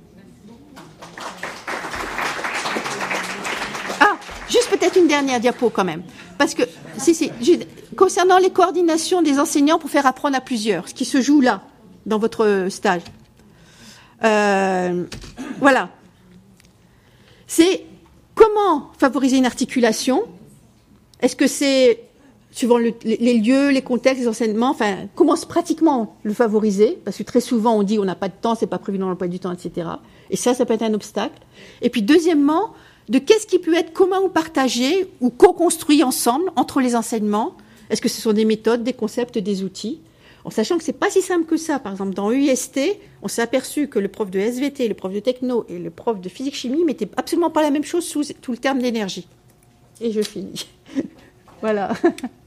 Ah, juste peut-être une dernière diapo quand même. Parce que, si, si, concernant les coordinations des enseignants pour faire apprendre à plusieurs, ce qui se joue là, dans votre stage. Euh, voilà. C'est comment favoriser une articulation. Est-ce que c'est, suivant le, les lieux, les contextes, les enseignements, enfin, comment pratiquement le favoriser? Parce que très souvent, on dit on n'a pas de temps, c'est pas prévu dans l'emploi du temps, et cetera. Et ça, ça peut être un obstacle. Et puis, deuxièmement, de qu'est-ce qui peut être commun ou partagé ou co-construit ensemble entre les enseignements. Est-ce que ce sont des méthodes, des concepts, des outils? En sachant que c'est pas si simple que ça. Par exemple, dans U I S T, on s'est aperçu que le prof de S V T, le prof de techno et le prof de physique-chimie mettaient absolument pas la même chose sous tout le terme d'énergie. Et je finis. Voilà.